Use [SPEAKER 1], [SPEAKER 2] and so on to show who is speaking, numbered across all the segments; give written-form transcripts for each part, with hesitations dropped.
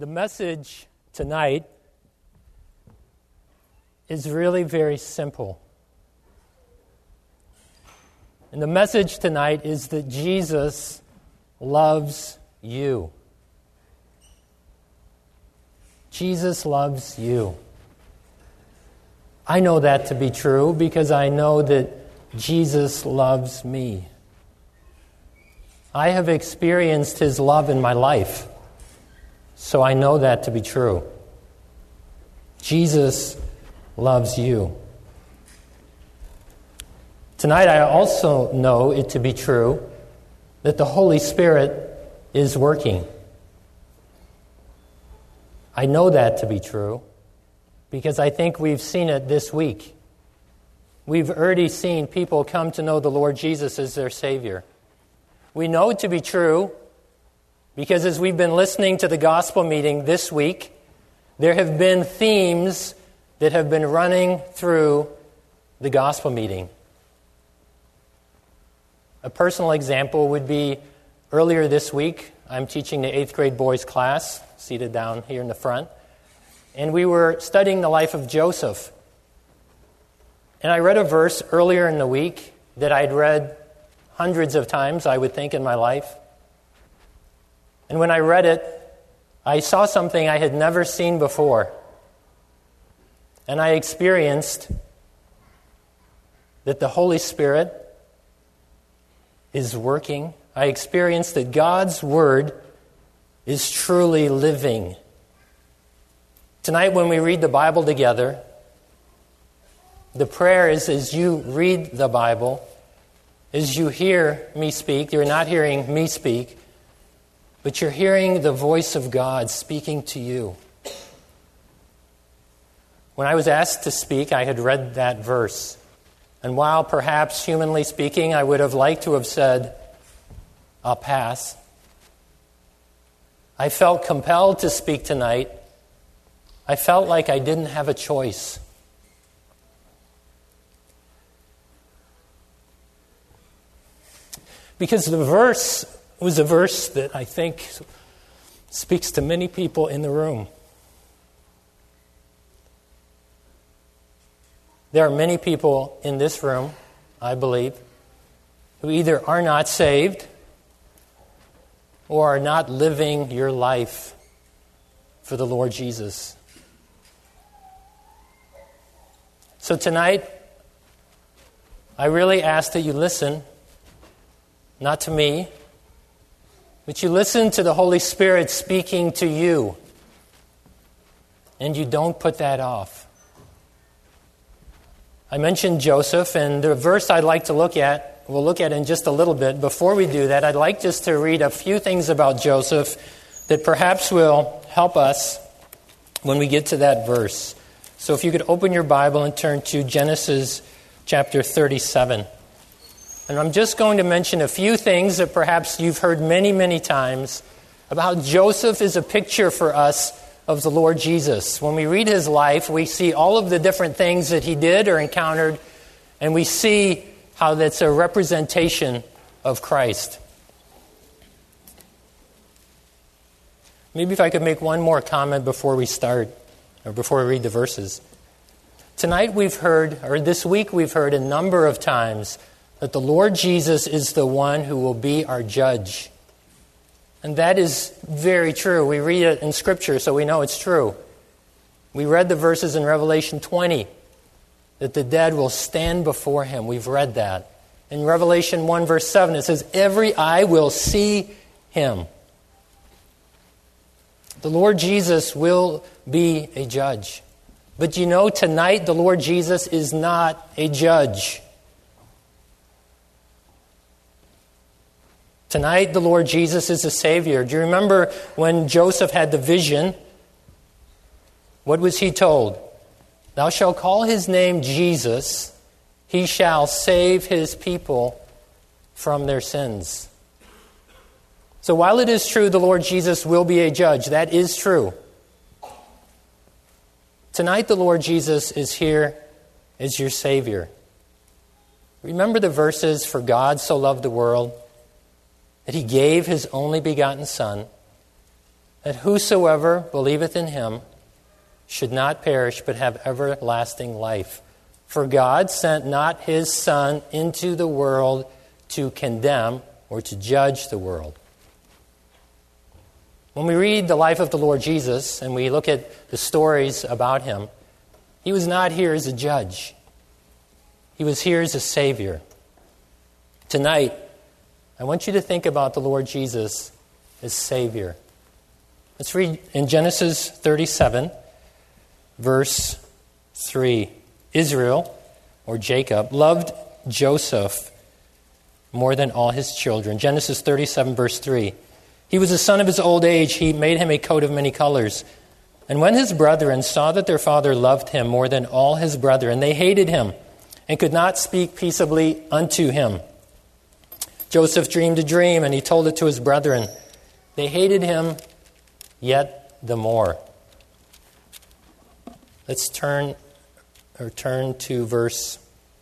[SPEAKER 1] The message tonight is really very simple. And the message tonight is that Jesus loves you. Jesus loves you. I know that to be true because I know that Jesus loves me. I have experienced His love in my life, so I know that to be true. Jesus loves you. Tonight I also know it to be true that the Holy Spirit is working. I know that to be true because I think we've seen it this week. We've already seen people come to know the Lord Jesus as their Savior. We know it to be true because as we've been listening to the gospel meeting this week, there have been themes that have been running through the gospel meeting. A personal example would be earlier this week, I'm teaching the 8th grade boys class, seated down here in the front, and we were studying the life of Joseph. And I read a verse earlier in the week that I'd read hundreds of times, I would think, in my life. And when I read it, I saw something I had never seen before. And I experienced that the Holy Spirit is working. I experienced that God's Word is truly living. Tonight when we read the Bible together, the prayer is as you read the Bible, as you hear me speak, you're not hearing me speak, but you're hearing the voice of God speaking to you. When I was asked to speak, I had read that verse. And while perhaps humanly speaking, I would have liked to have said, I'll pass, I felt compelled to speak tonight. I felt like I didn't have a choice. Because the verse was a verse that I think speaks to many people in the room. There are many people in this room, I believe, who either are not saved or are not living your life for the Lord Jesus. So tonight, I really ask that you listen, not to me, but you listen to the Holy Spirit speaking to you, and you don't put that off. I mentioned Joseph, and the verse I'd like to look at, we'll look at in just a little bit. Before we do that, I'd like just to read a few things about Joseph that perhaps will help us when we get to that verse. So if you could open your Bible and turn to Genesis chapter 37. And I'm just going to mention a few things that perhaps you've heard many, many times about how Joseph is a picture for us of the Lord Jesus. When we read his life, we see all of the different things that he did or encountered, and we see how that's a representation of Christ. Maybe if I could make one more comment before we start, or before we read the verses. Tonight we've heard, or this week we've heard a number of times that the Lord Jesus is the one who will be our judge. And that is very true. We read it in Scripture, so we know it's true. We read the verses in Revelation 20 that the dead will stand before him. We've read that. In Revelation 1 verse 7 it says, every eye will see him. The Lord Jesus will be a judge. But you know, tonight the Lord Jesus is not a judge. Tonight, the Lord Jesus is a Savior. Do you remember when Joseph had the vision? What was he told? Thou shalt call his name Jesus. He shall save his people from their sins. So while it is true the Lord Jesus will be a judge, that is true. Tonight, the Lord Jesus is here as your Savior. Remember the verses, for God so loved the world that he gave his only begotten Son, that whosoever believeth in him should not perish but have everlasting life. For God sent not his Son into the world to condemn or to judge the world. When we read the life of the Lord Jesus and we look at the stories about him, he was not here as a judge. He was here as a Savior. Tonight, I want you to think about the Lord Jesus as Savior. Let's read in Genesis 37, verse 3. Israel, or Jacob, loved Joseph more than all his children. Genesis 37, verse 3. He was the son of his old age. He made him a coat of many colors. And when his brethren saw that their father loved him more than all his brethren, they hated him and could not speak peaceably unto him. Joseph dreamed a dream, and he told it to his brethren. They hated him yet the more. Let's turn to verse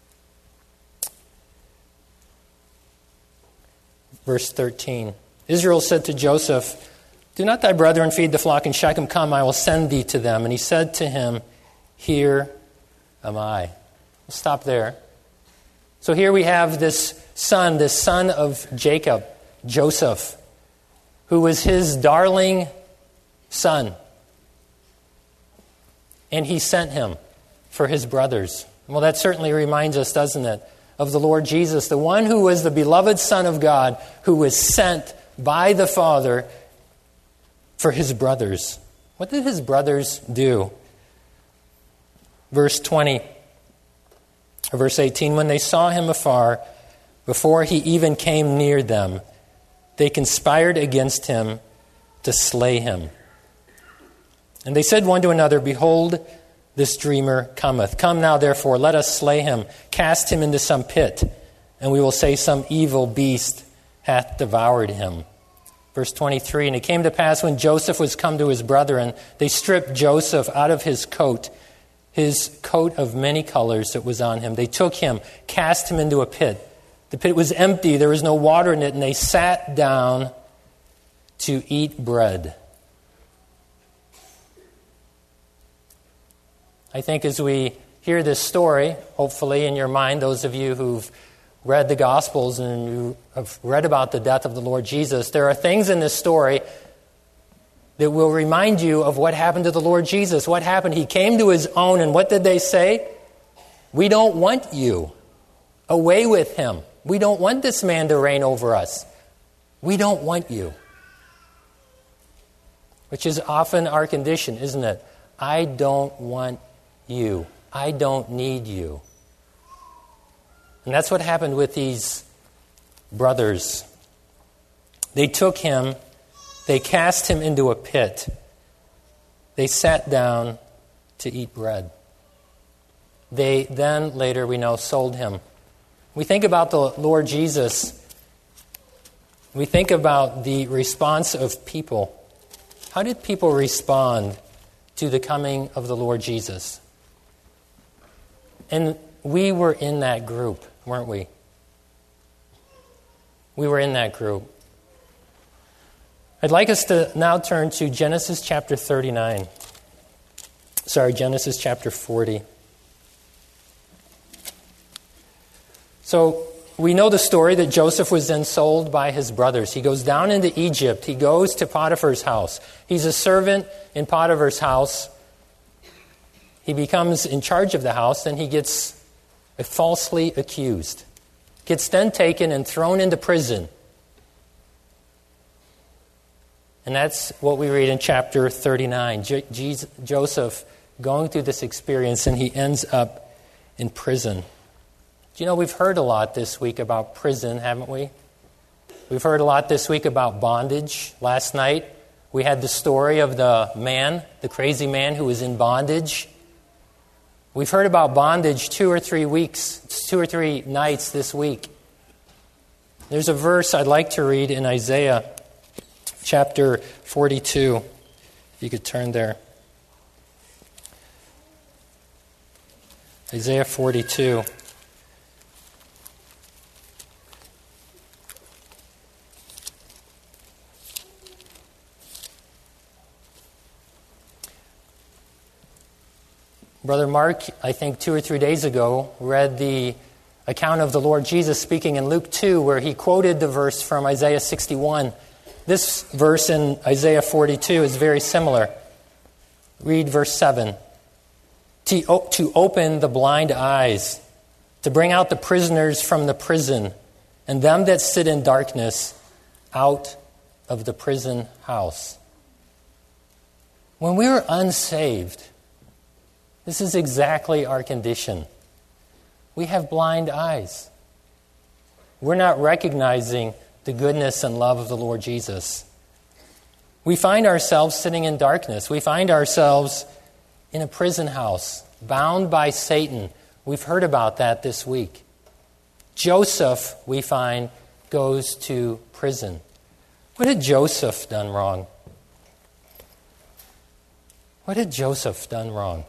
[SPEAKER 1] 13. Israel said to Joseph, "Do not thy brethren feed the flock in Shechem? Come, I will send thee to them." And he said to him, "Here am I." We'll stop there. So here we have this son of Jacob, Joseph, who was his darling son. And he sent him for his brothers. Well, that certainly reminds us, doesn't it, of the Lord Jesus, the one who was the beloved Son of God, who was sent by the Father for his brothers. What did his brothers do? Verse 20, or verse 18, when they saw him afar, before he even came near them, they conspired against him to slay him. And they said one to another, "Behold, this dreamer cometh. Come now, therefore, let us slay him, cast him into some pit, and we will say some evil beast hath devoured him." Verse 23, and it came to pass when Joseph was come to his brethren, they stripped Joseph out of his coat of many colors that was on him. They took him, cast him into a pit. The pit was empty, there was no water in it, and they sat down to eat bread. I think as we hear this story, hopefully in your mind, those of you who've read the Gospels and you have read about the death of the Lord Jesus, there are things in this story that will remind you of what happened to the Lord Jesus. What happened? He came to his own, and what did they say? "We don't want you. Away with him. We don't want this man to reign over us. We don't want you." Which is often our condition, isn't it? I don't want you. I don't need you. And that's what happened with these brothers. They took him, they cast him into a pit. They sat down to eat bread. They then, later we know, sold him. We think about the Lord Jesus. We think about the response of people. How did people respond to the coming of the Lord Jesus? And we were in that group, weren't we? We were in that group. I'd like us to now turn to Genesis chapter 39. Genesis chapter 40. So we know the story that Joseph was then sold by his brothers. He goes down into Egypt. He goes to Potiphar's house. He's a servant in Potiphar's house. He becomes in charge of the house, and he gets falsely accused. Gets then taken and thrown into prison. And that's what we read in chapter 39. Joseph going through this experience, and he ends up in prison. Do you know, we've heard a lot this week about prison, haven't we? We've heard a lot this week about bondage. Last night, we had the story of the crazy man who was in bondage. We've heard about bondage 2 or 3 nights this week. There's a verse I'd like to read in Isaiah chapter 42. If you could turn there. Isaiah 42. Brother Mark, I think 2 or 3 days ago, read the account of the Lord Jesus speaking in Luke 2, where he quoted the verse from Isaiah 61. This verse in Isaiah 42 is very similar. Read verse 7. To open the blind eyes, to bring out the prisoners from the prison, and them that sit in darkness out of the prison house. When we were unsaved, this is exactly our condition. We have blind eyes. We're not recognizing the goodness and love of the Lord Jesus. We find ourselves sitting in darkness. We find ourselves in a prison house, bound by Satan. We've heard about that this week. Joseph, we find, goes to prison. What had Joseph done wrong? What had Joseph done wrong?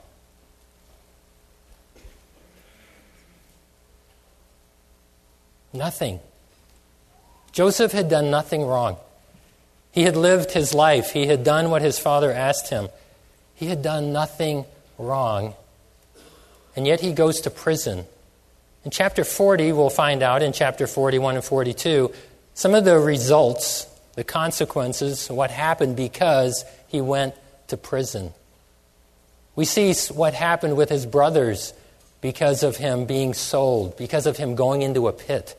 [SPEAKER 1] Nothing. Joseph had done nothing wrong. He had lived his life. He had done what his father asked him. He had done nothing wrong. And yet he goes to prison. In chapter 40, we'll find out in chapter 41 and 42, some of the results, the consequences, what happened because he went to prison. We see what happened with his brothers because of him being sold, because of him going into a pit.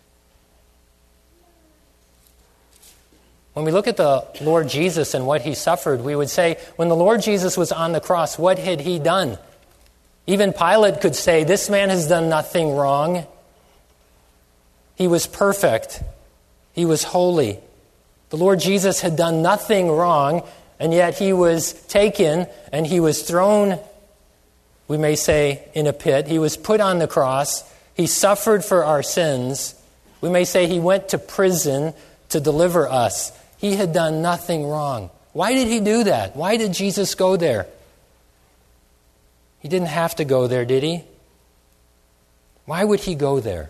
[SPEAKER 1] When we look at the Lord Jesus and what he suffered, we would say, when the Lord Jesus was on the cross, what had he done? Even Pilate could say, this man has done nothing wrong. He was perfect. He was holy. The Lord Jesus had done nothing wrong, and yet he was taken and he was thrown, we may say, in a pit. He was put on the cross. He suffered for our sins. We may say he went to prison to deliver us. He had done nothing wrong. Why did he do that? Why did Jesus go there? He didn't have to go there, did he? Why would he go there?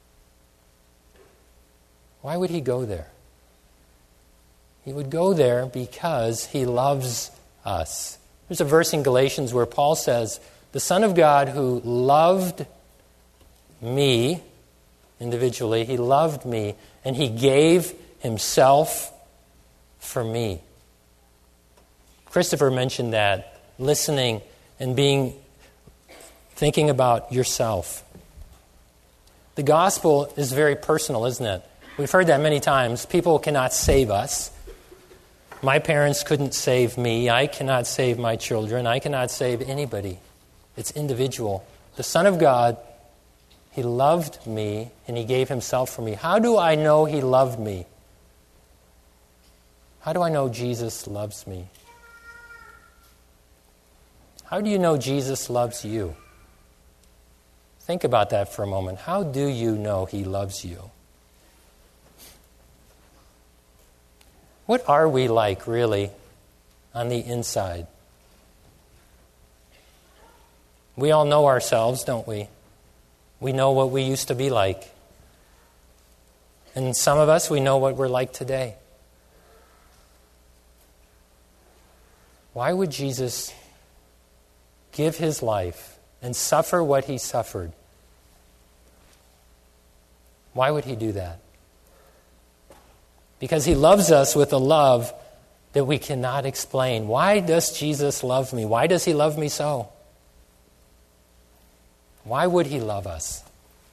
[SPEAKER 1] Why would he go there? He would go there because he loves us. There's a verse in Galatians where Paul says, the Son of God who loved me individually, he loved me, and he gave himself for me. Christopher mentioned that, listening and thinking about yourself. The gospel is very personal, isn't it? We've heard that many times. People cannot save us. My parents couldn't save me. I cannot save my children. I cannot save anybody. It's individual. The Son of God, he loved me and he gave himself for me. How do I know he loved me? How do I know Jesus loves me? How do you know Jesus loves you? Think about that for a moment. How do you know he loves you? What are we like, really, on the inside? We all know ourselves, don't we? We know what we used to be like. And some of us, we know what we're like today. Why would Jesus give his life and suffer what he suffered? Why would he do that? Because he loves us with a love that we cannot explain. Why does Jesus love me? Why does he love me so? Why would he love us?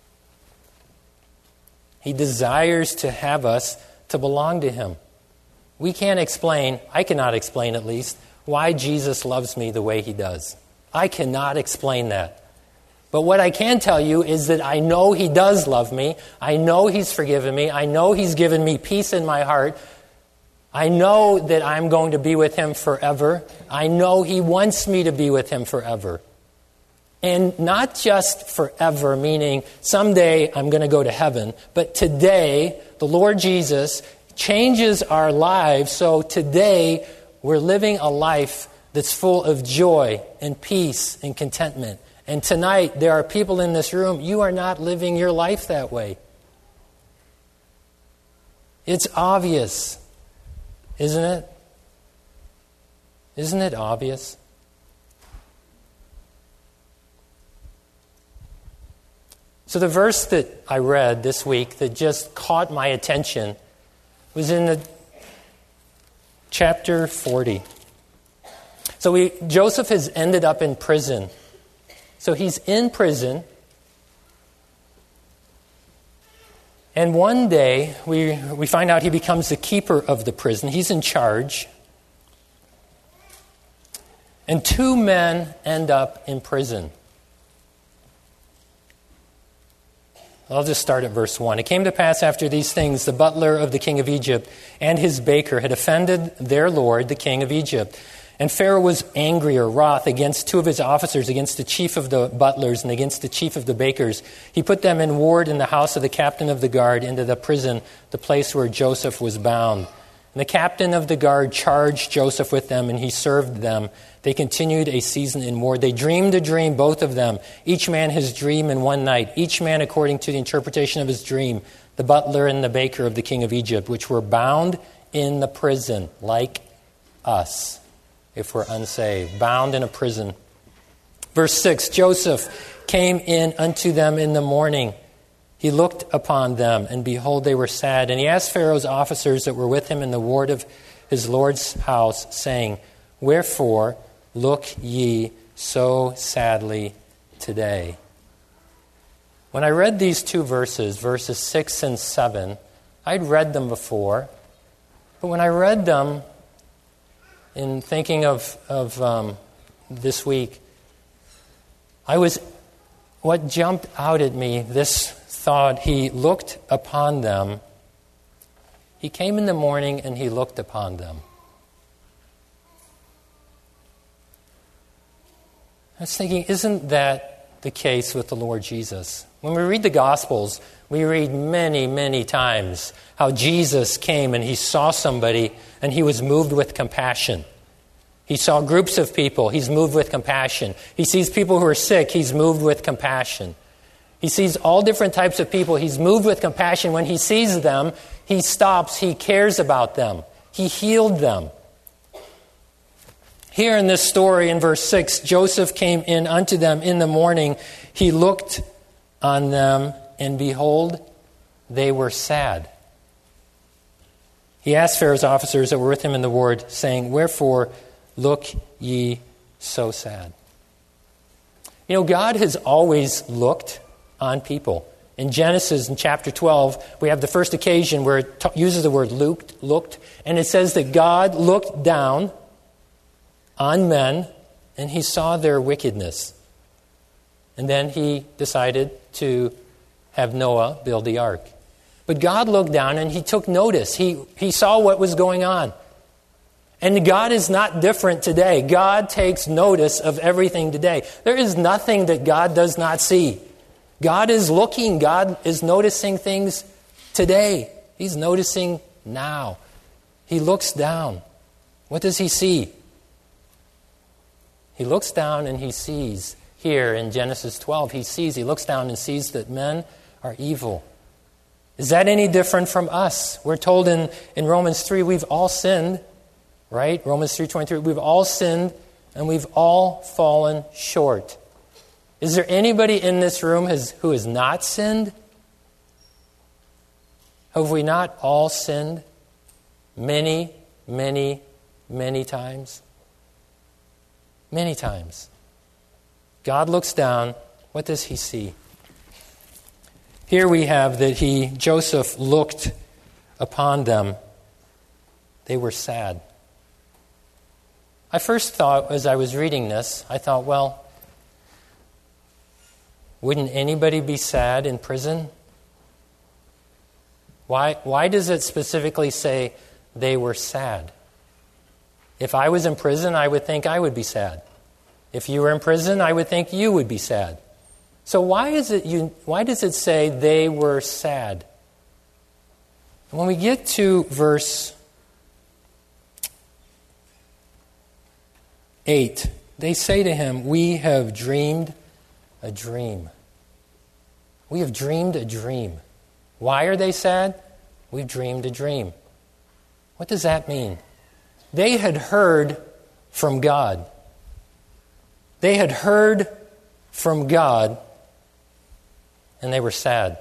[SPEAKER 1] He desires to have us to belong to him. We can't explain, I cannot explain at least, why Jesus loves me the way he does. I cannot explain that. But what I can tell you is that I know he does love me. I know he's forgiven me. I know he's given me peace in my heart. I know that I'm going to be with him forever. I know he wants me to be with him forever. And not just forever, meaning someday I'm going to go to heaven, but today the Lord Jesus changes our lives, so today we're living a life that's full of joy and peace and contentment. And tonight, there are people in this room, you are not living your life that way. It's obvious, isn't it? Isn't it obvious? So the verse that I read this week that just caught my attention was in the chapter 40. So Joseph has ended up in prison. So he's in prison. And one day, we find out he becomes the keeper of the prison. He's in charge. And two men end up in prison. I'll just start at verse 1. It came to pass after these things, the butler of the king of Egypt and his baker had offended their lord, the king of Egypt. And Pharaoh was angry or wroth against two of his officers, against the chief of the butlers and against the chief of the bakers. He put them in ward in the house of the captain of the guard into the prison, the place where Joseph was bound. And the captain of the guard charged Joseph with them, and he served them. They continued a season in ward. They dreamed a dream, both of them, each man his dream in one night, each man according to the interpretation of his dream, the butler and the baker of the king of Egypt, which were bound in the prison, like us, if we're unsaved, bound in a prison. Verse 6, Joseph came in unto them in the morning. He looked upon them, and behold, they were sad. And he asked Pharaoh's officers that were with him in the ward of his lord's house, saying, Wherefore look ye so sadly today? When I read these two verses, verses 6 and 7, I'd read them before, but when I read them, in thinking of this week, what jumped out at me, this thought, he looked upon them. He came in the morning and he looked upon them. I was thinking, isn't that the case with the Lord Jesus? When we read the Gospels, we read many, many times how Jesus came and he saw somebody and he was moved with compassion. He saw groups of people, he's moved with compassion. He sees people who are sick, he's moved with compassion. He sees all different types of people, he's moved with compassion. When he sees them, he stops, he cares about them. He healed them. Here in this story in verse 6, Joseph came in unto them in the morning. He looked on them, and behold, they were sad. He asked Pharaoh's officers that were with him in the ward, saying, Wherefore look ye so sad? You know, God has always looked on people. In Genesis, in chapter 12, we have the first occasion where it uses the word looked, and it says that God looked down on men, and he saw their wickedness. And then he decided to have Noah build the ark. But God looked down and he took notice. He saw what was going on. And God is not different today. God takes notice of everything today. There is nothing that God does not see. God is looking. God is noticing things today. He's noticing now. He looks down. What does he see? He looks down and he sees. Here in Genesis 12, he looks down and sees that men are evil. Is that any different from us? We're told in Romans 3, we've all sinned, right? Romans 3:23, we've all sinned and we've all fallen short. Is there anybody in this room who has not sinned? Have we not all sinned many, many, many times? Many times. God looks down. What does he see? Here we have that Joseph looked upon them. They were sad. I first thought, as I was reading this, I thought, well, wouldn't anybody be sad in prison? Why does it specifically say they were sad? If I was in prison, I would think I would be sad. If you were in prison, I would think you would be sad. So why does it say they were sad? When we get to verse 8, they say to him, We have dreamed a dream. We have dreamed a dream. Why are they sad? We've dreamed a dream. What does that mean? They had heard from God. They had heard from God and they were sad.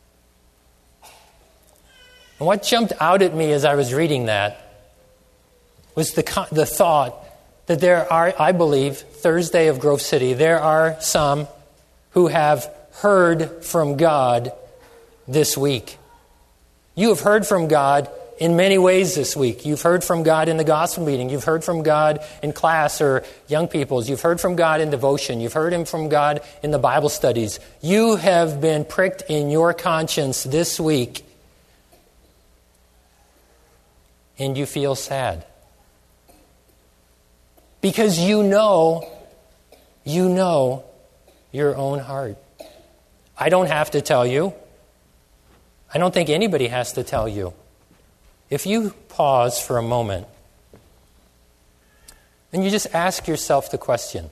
[SPEAKER 1] And what jumped out at me as I was reading that was the thought that there are, I believe, Thursday of Grove City, there are some who have heard from God this week. You have heard from God in many ways this week. You've heard from God in the gospel meeting. You've heard from God in class or young people's. You've heard from God in devotion. You've heard Him from God in the Bible studies. You have been pricked in your conscience this week, and you feel sad. Because you know your own heart. I don't have to tell you. I don't think anybody has to tell you. If you pause for a moment and you just ask yourself the question,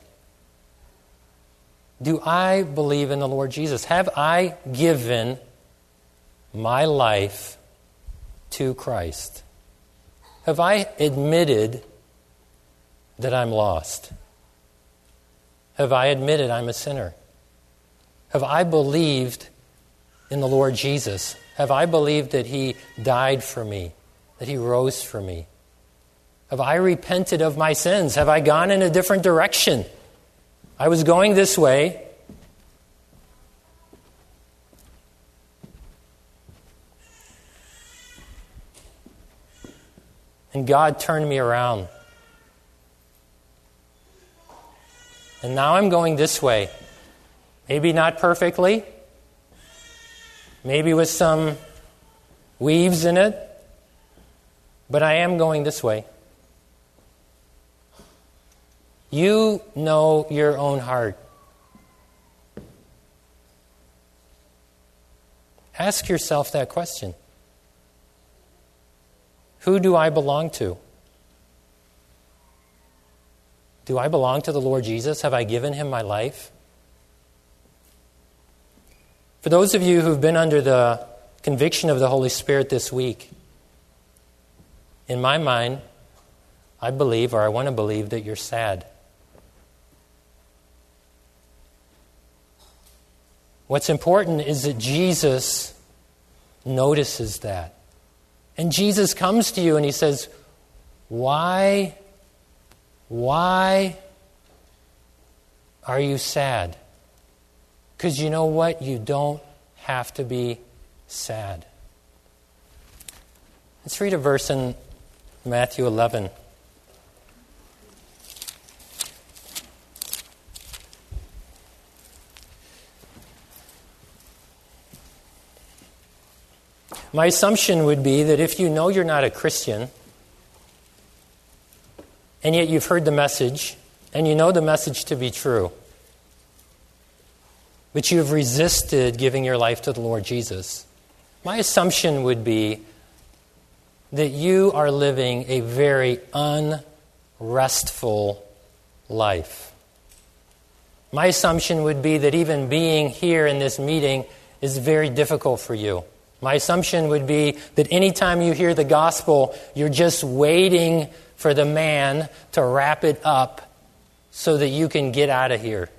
[SPEAKER 1] do I believe in the Lord Jesus? Have I given my life to Christ? Have I admitted that I'm lost? Have I admitted I'm a sinner? Have I believed in the Lord Jesus? Have I believed that He died for me, that He rose for me? Have I repented of my sins? Have I gone in a different direction? I was going this way. And God turned me around. And now I'm going this way. Maybe not perfectly. Maybe with some weaves in it. But I am going this way. You know your own heart. Ask yourself that question. Who do I belong to? Do I belong to the Lord Jesus? Have I given Him my life? For those of you who've been under the conviction of the Holy Spirit this week, in my mind, I believe, or I want to believe, that you're sad. What's important is that Jesus notices that. And Jesus comes to you and He says, why are you sad? Because you know what? You don't have to be sad. Let's read a verse in Matthew 11. My assumption would be that if you know you're not a Christian, and yet you've heard the message, and you know the message to be true, but you have resisted giving your life to the Lord Jesus, my assumption would be that you are living a very unrestful life. My assumption would be that even being here in this meeting is very difficult for you. My assumption would be that anytime you hear the gospel, you're just waiting for the man to wrap it up so that you can get out of here.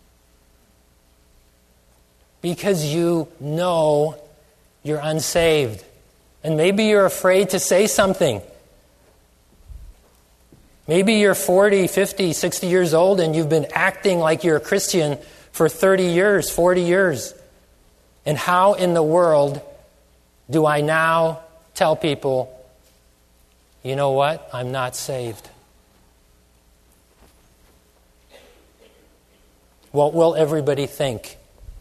[SPEAKER 1] Because you know you're unsaved. And maybe you're afraid to say something. Maybe you're 40, 50, 60 years old and you've been acting like you're a Christian for 30 years, 40 years. And how in the world do I now tell people, you know what? I'm not saved. What will everybody think?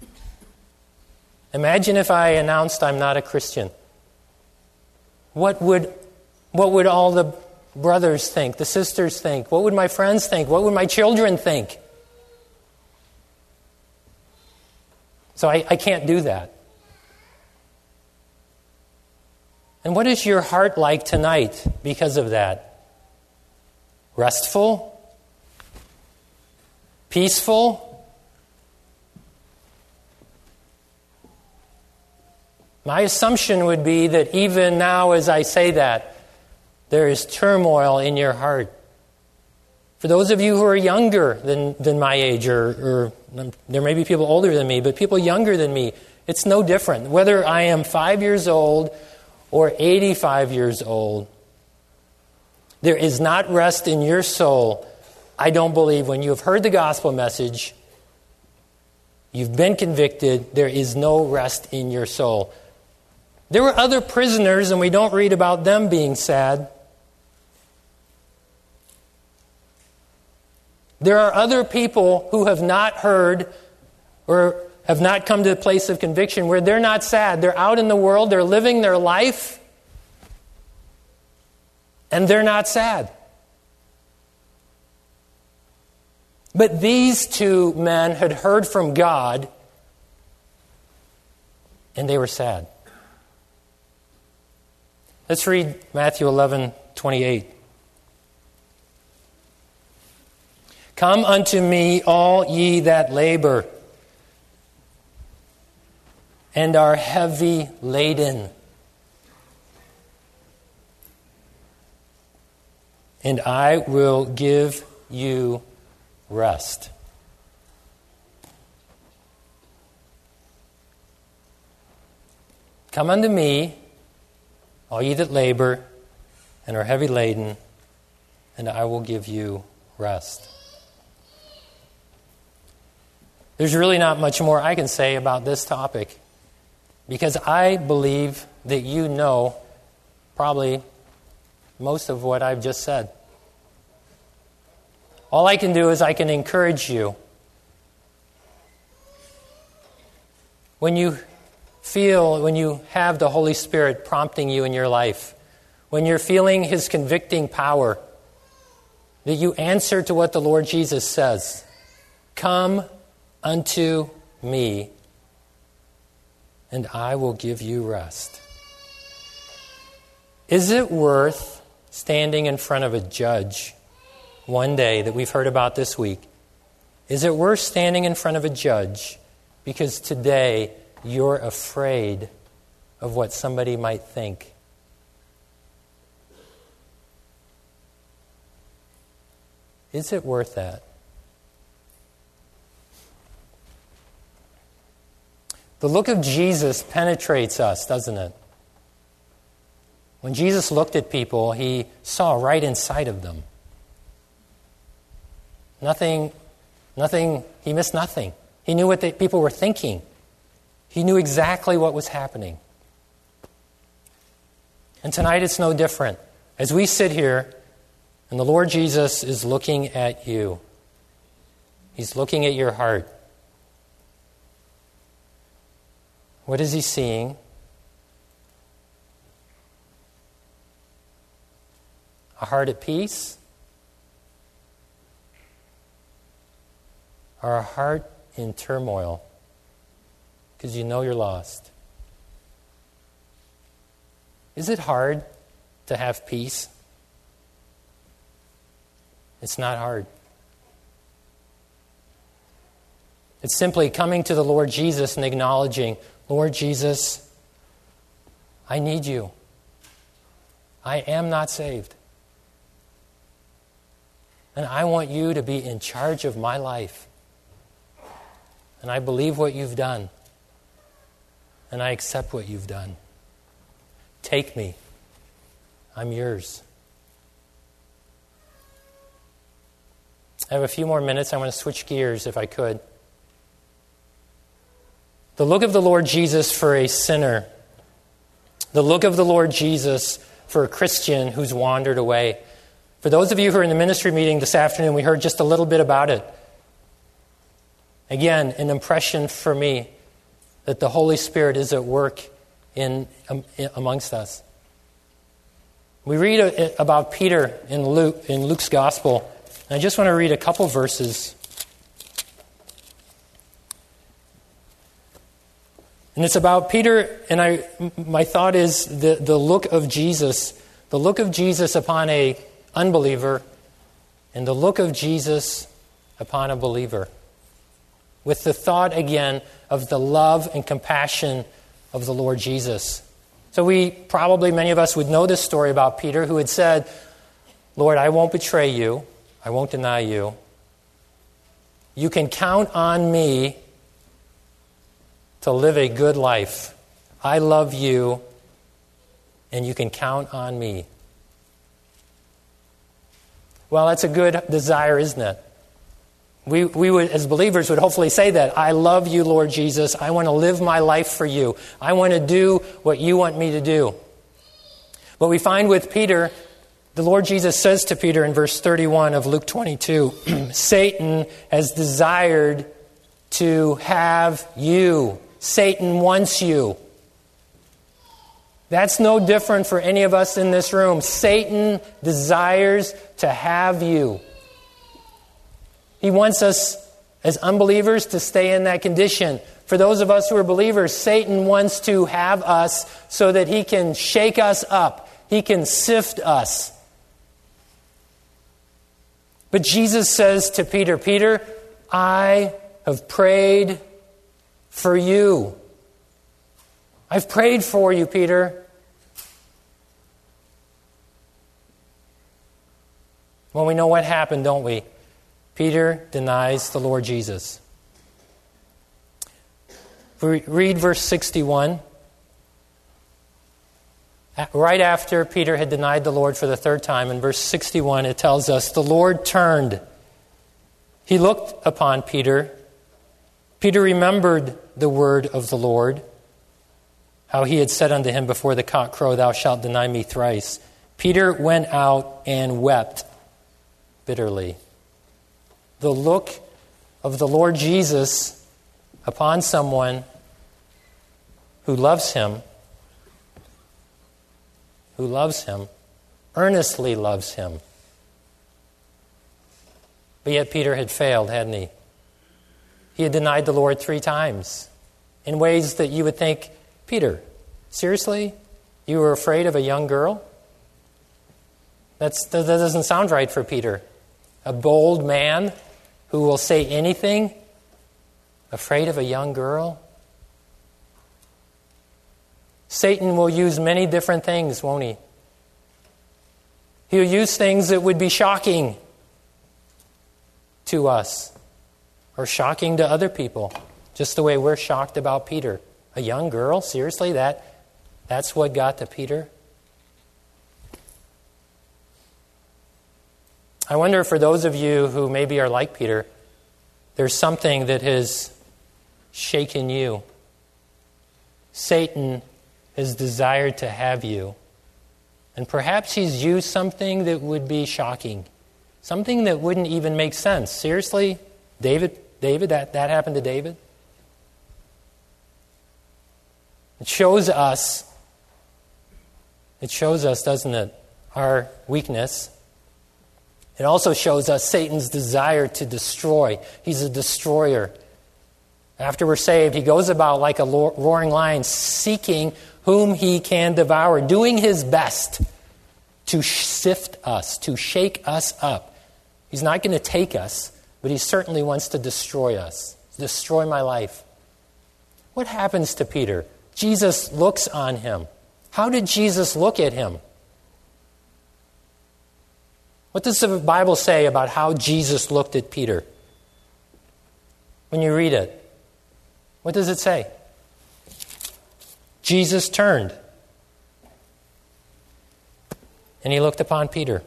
[SPEAKER 1] Imagine if I announced I'm not a Christian. What would all the brothers think, the sisters think? What would my friends think? What would my children think? So I can't do that. And what is your heart like tonight because of that? Restful? Peaceful? My assumption would be that even now as I say that, there is turmoil in your heart. For those of you who are younger than my age, or there may be people older than me, but people younger than me, It's no different. Whether I am 5 years old or 85 years old, there is not rest in your soul, I don't believe, when you have heard the gospel message, you've been convicted, there is no rest in your soul. There were other prisoners, and we don't read about them being sad. There are other people who have not heard or have not come to the place of conviction where they're not sad. They're out in the world, they're living their life, and they're not sad. But these two men had heard from God, and they were sad. Let's read Matthew 11:28. Come unto me, all ye that labor and are heavy laden, and I will give you rest. Come unto me, all ye that labor and are heavy laden, and I will give you rest. There's really not much more I can say about this topic, because I believe that you know probably most of what I've just said. All I can do is I can encourage you. When you have the Holy Spirit prompting you in your life, when you're feeling His convicting power, that you answer to what the Lord Jesus says. Come unto me, and I will give you rest. Is it worth standing in front of a judge one day that we've heard about this week? Is it worth standing in front of a judge because today you're afraid of what somebody might think? Is it worth that? The look of Jesus penetrates us, doesn't it? When Jesus looked at people, He saw right inside of them. Nothing, He missed nothing. He knew what people were thinking. He knew exactly what was happening. And tonight it's no different. As we sit here, and the Lord Jesus is looking at you. He's looking at your heart. What is He seeing? A heart at peace? Or a heart in turmoil because you know you're lost? Is it hard to have peace? It's not hard. It's simply coming to the Lord Jesus and acknowledging, Lord Jesus, I need you. I am not saved. And I want you to be in charge of my life. And I believe what you've done. And I accept what you've done. Take me. I'm yours. I have a few more minutes. I want to switch gears if I could. The look of the Lord Jesus for a sinner. The look of the Lord Jesus for a Christian who's wandered away. For those of you who are in the ministry meeting this afternoon, we heard just a little bit about it. Again, an impression for me that the Holy Spirit is at work amongst us. We read about Peter in Luke's Gospel. And I just want to read a couple verses. And it's about Peter, and my thought is the look of Jesus upon a unbeliever, and the look of Jesus upon a believer. With the thought, again, of the love and compassion of the Lord Jesus. So many of us would know this story about Peter, who had said, Lord, I won't betray you. I won't deny you. You can count on me to live a good life. I love you, and you can count on me. Well, that's a good desire, isn't it? We would, as believers, would hopefully say that. I love you, Lord Jesus. I want to live my life for you. I want to do what you want me to do. But we find with Peter, the Lord Jesus says to Peter in verse 31 of Luke 22, Satan has desired to have you. Satan wants you. That's no different for any of us in this room. Satan desires to have you. He wants us as unbelievers to stay in that condition. For those of us who are believers, Satan wants to have us so that he can shake us up. He can sift us. But Jesus says to Peter, Peter, I have prayed for you. I've prayed for you, Peter. Well, we know what happened, don't we? Peter denies the Lord Jesus. We read verse 61. Right after Peter had denied the Lord for the third time, in verse 61, it tells us, the Lord turned. He looked upon Peter. Peter remembered the word of the Lord, how he had said unto him before the cock crow, thou shalt deny me thrice. Peter went out and wept bitterly. The look of the Lord Jesus upon someone who loves him, earnestly loves him. But yet Peter had failed, hadn't he? He had denied the Lord 3 times in ways that you would think, Peter, seriously? You were afraid of a young girl? That doesn't sound right for Peter. A bold man who will say anything, afraid of a young girl? Satan will use many different things, won't he? He'll use things that would be shocking to us or shocking to other people, just the way we're shocked about Peter. A young girl? Seriously? That's what got to Peter? I wonder, for those of you who maybe are like Peter, there's something that has shaken you. Satan has desired to have you. And perhaps he's used something that would be shocking. Something that wouldn't even make sense. Seriously? David, that happened to David? It shows us, doesn't it, our weakness. It also shows us Satan's desire to destroy. He's a destroyer. After we're saved, he goes about like a roaring lion, seeking whom he can devour, doing his best to sift us, to shake us up. He's not going to take us, but he certainly wants to destroy us, destroy my life. What happens to Peter? Jesus looks on him. How did Jesus look at him? What does the Bible say about how Jesus looked at Peter? When you read it, what does it say? Jesus turned, and he looked upon Peter.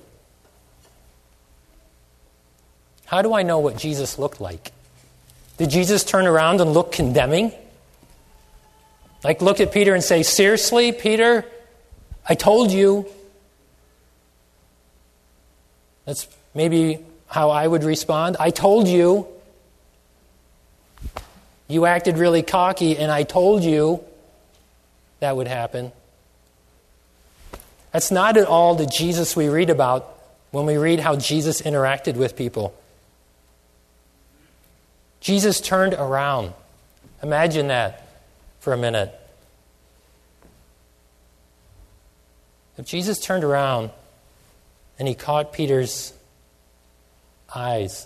[SPEAKER 1] How do I know what Jesus looked like? Did Jesus turn around and look condemning? Like look at Peter and say, seriously, Peter, I told you. That's maybe how I would respond. I told you. You acted really cocky, and I told you that would happen. That's not at all the Jesus we read about when we read how Jesus interacted with people. Jesus turned around. Imagine that for a minute. If Jesus turned around and he caught Peter's eyes,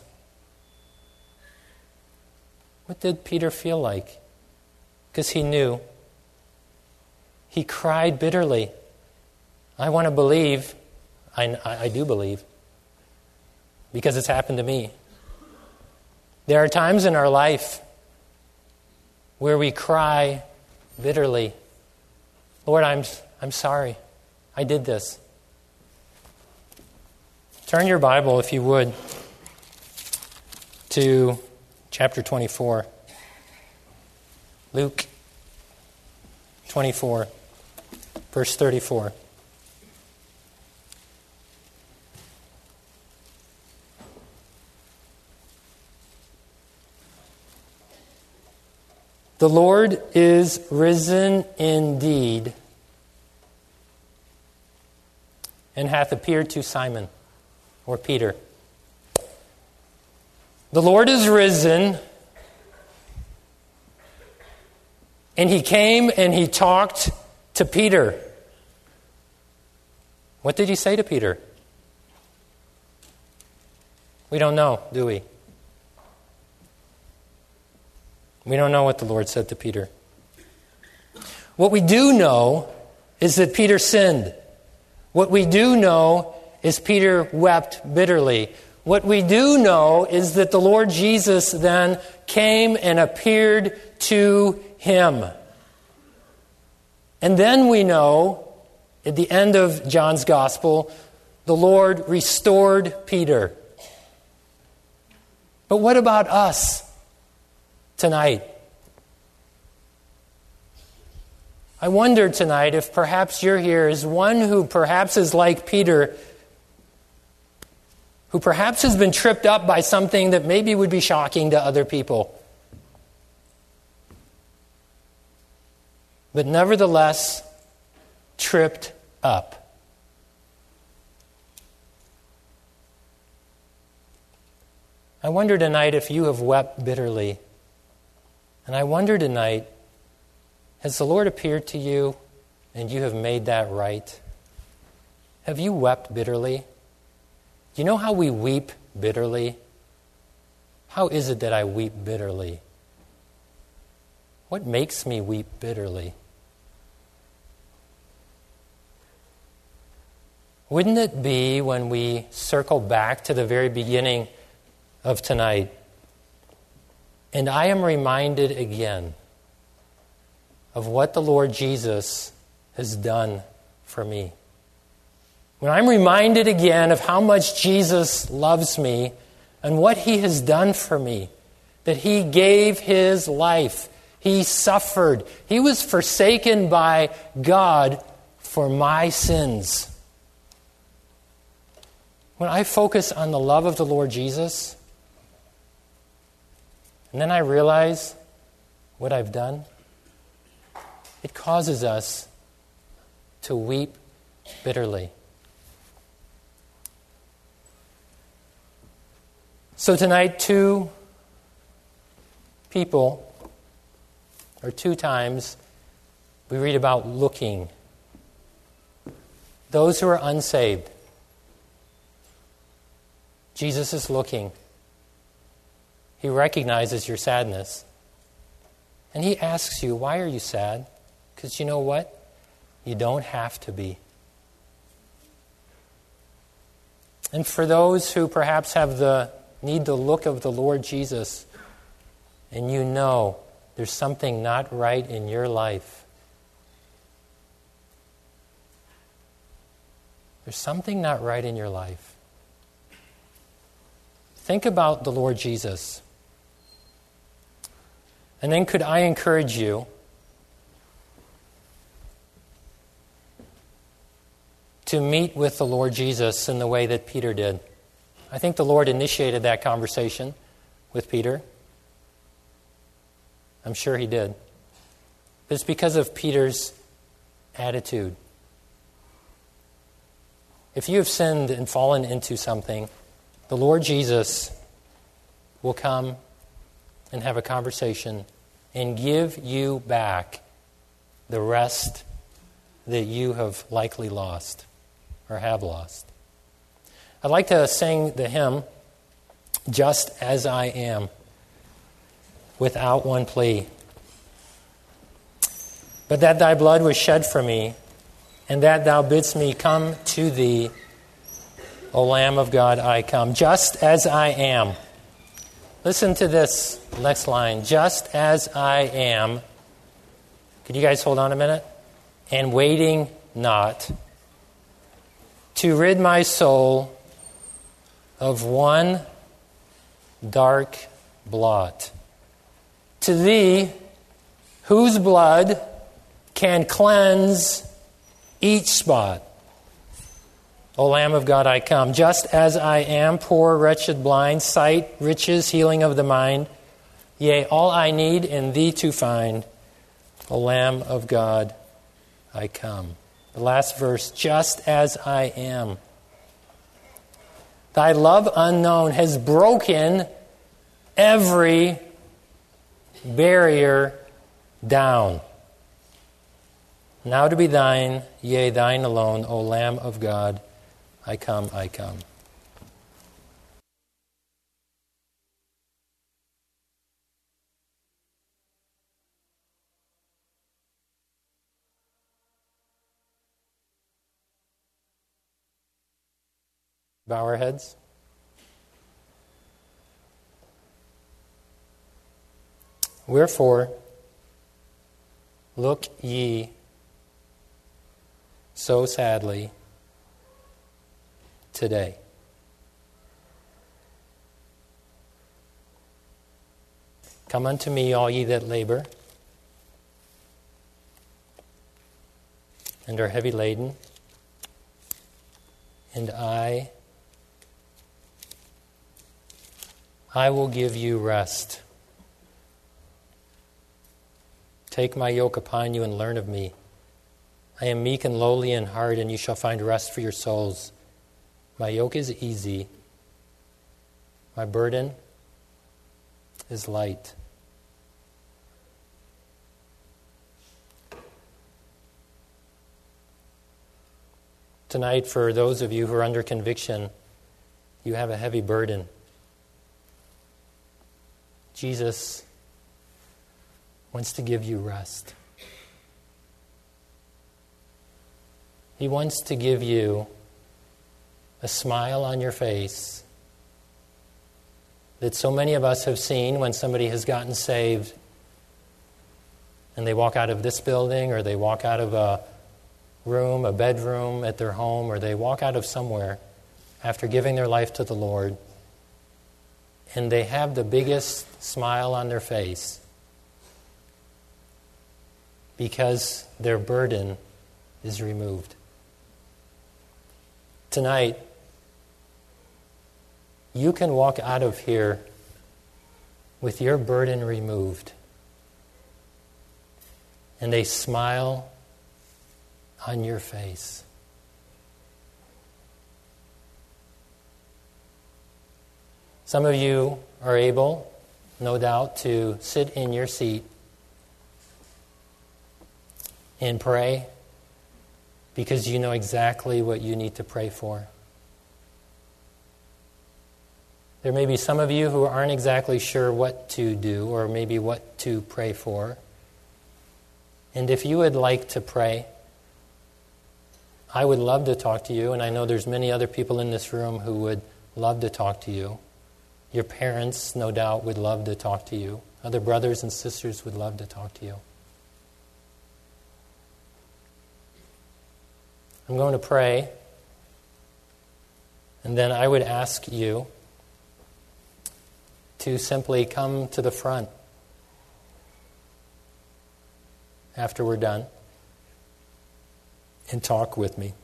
[SPEAKER 1] what did Peter feel like? Because he knew. He cried bitterly. I want to believe. I do believe. Because it's happened to me. There are times in our life where we cry bitterly, Lord, I'm sorry. I did this. Turn your Bible, if you would, to chapter 24. Luke 24, verse 34. The Lord is risen indeed, and hath appeared to Simon, or Peter. The Lord is risen, and he came and he talked to Peter. What did he say to Peter? We don't know, do we? We don't know what the Lord said to Peter. What we do know is that Peter sinned. What we do know is Peter wept bitterly. What we do know is that the Lord Jesus then came and appeared to him. And then we know, at the end of John's Gospel, the Lord restored Peter. But what about us tonight? I wonder tonight if perhaps you're here as one who perhaps is like Peter, who perhaps has been tripped up by something that maybe would be shocking to other people. But nevertheless, tripped up. I wonder tonight if you have wept bitterly. And I wonder tonight, has the Lord appeared to you and you have made that right? Have you wept bitterly? Do you know how we weep bitterly? How is it that I weep bitterly? What makes me weep bitterly? Wouldn't it be when we circle back to the very beginning of tonight, and I am reminded again of what the Lord Jesus has done for me. When I'm reminded again of how much Jesus loves me and what he has done for me, that he gave his life, he suffered, he was forsaken by God for my sins. When I focus on the love of the Lord Jesus, and then I realize what I've done, it causes us to weep bitterly. So tonight, two times, we read about looking. Those who are unsaved. Jesus is looking. He recognizes your sadness. And he asks you, why are you sad? Because you know what? You don't have to be. And for those who perhaps need the look of the Lord Jesus, and you know there's something not right in your life. There's something not right in your life. Think about the Lord Jesus. And then could I encourage you to meet with the Lord Jesus in the way that Peter did? I think the Lord initiated that conversation with Peter. I'm sure he did. But it's because of Peter's attitude. If you have sinned and fallen into something, the Lord Jesus will come and have a conversation and give you back the rest that you have likely lost or have lost. I'd like to sing the hymn, Just As I Am, without one plea. But that thy blood was shed for me, and that thou bidst me come to thee, O Lamb of God, I come, just as I am. Listen to this next line. Just as I am, could you guys hold on a minute? And waiting not, to rid my soul of one dark blot. To thee, whose blood can cleanse each spot. O Lamb of God, I come, just as I am, poor, wretched, blind, sight, riches, healing of the mind. Yea, all I need in thee to find. O Lamb of God, I come. The last verse, just as I am. Thy love unknown has broken every barrier down. Now to be thine, yea, thine alone, O Lamb of God, I come, I come. Bow our heads. Wherefore, look ye so sadly today. Come unto me, all ye that labor and are heavy laden, and I will give you rest. Take my yoke upon you and learn of me. I am meek and lowly in heart, and you shall find rest for your souls. My yoke is easy. My burden is light. Tonight, for those of you who are under conviction, you have a heavy burden. Jesus wants to give you rest. He wants to give you a smile on your face that so many of us have seen when somebody has gotten saved and they walk out of this building, or they walk out of a room, a bedroom at their home, or they walk out of somewhere after giving their life to the Lord, and they have the biggest smile on their face because their burden is removed. Tonight, you can walk out of here with your burden removed and a smile on your face. Some of you are able, no doubt, to sit in your seat and pray because you know exactly what you need to pray for. There may be some of you who aren't exactly sure what to do or maybe what to pray for. And if you would like to pray, I would love to talk to you, and I know there's many other people in this room who would love to talk to you. Your parents, no doubt, would love to talk to you. Other brothers and sisters would love to talk to you. I'm going to pray, and then I would ask you to simply come to the front after we're done and talk with me.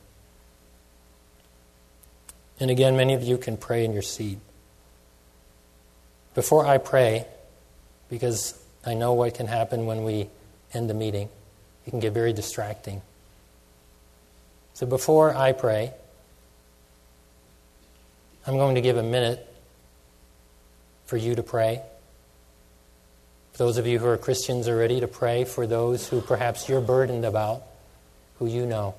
[SPEAKER 1] And again, many of you can pray in your seat. Before I pray, because I know what can happen when we end the meeting, it can get very distracting. So before I pray, I'm going to give a minute for you to pray. For those of you who are Christians already, to pray for those who perhaps you're burdened about, who you know.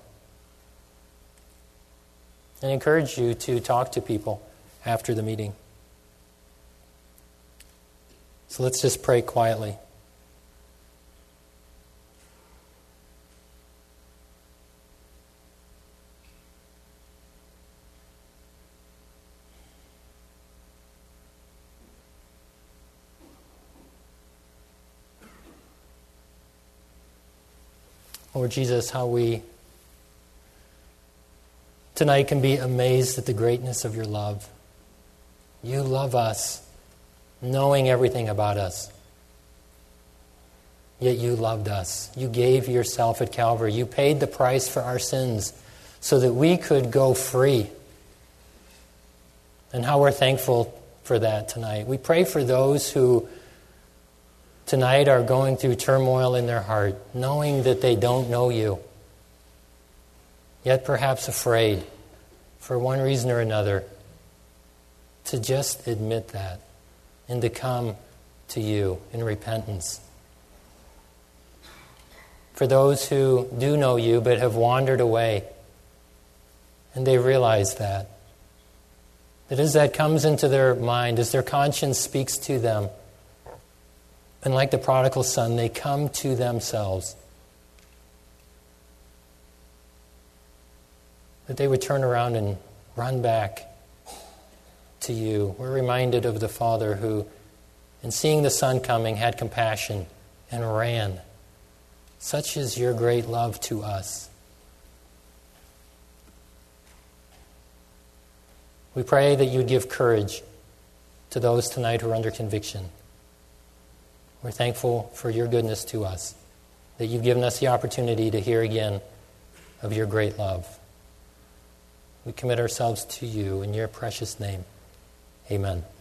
[SPEAKER 1] And I encourage you to talk to people after the meeting. So let's just pray quietly. Lord Jesus, how we tonight can be amazed at the greatness of your love. You love us, knowing everything about us. Yet you loved us. You gave yourself at Calvary. You paid the price for our sins so that we could go free. And how we're thankful for that tonight. We pray for those who tonight are going through turmoil in their heart, knowing that they don't know you, yet perhaps afraid, for one reason or another, to just admit that and to come to you in repentance. For those who do know you but have wandered away, and they realize that as that comes into their mind, as their conscience speaks to them, and like the prodigal son, they come to themselves, that they would turn around and run back to you. We're reminded of the father who, in seeing the son coming, had compassion and ran. Such is your great love to us. We pray that you'd give courage to those tonight who are under conviction. We're thankful for your goodness to us, that you've given us the opportunity to hear again of your great love. We commit ourselves to you in your precious name. Amen.